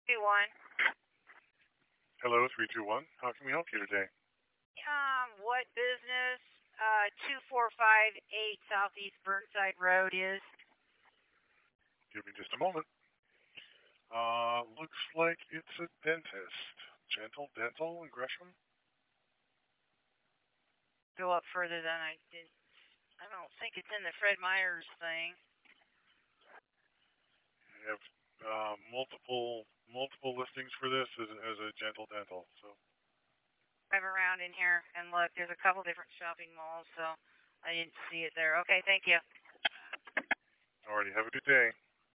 321. Hello, 321. How can we help you today? What business 2458 Southeast Burnside Road is? Give me just a moment. Looks like it's a dentist. Gentle Dental in Gresham? Go up further than I did. I don't think it's in the Fred Meyers thing. We have multiple listings for this as a Gentle Dental. So Drive around in here and look. There's a couple different shopping malls, so I didn't see it there. Okay, thank you. alrighty, have a good day.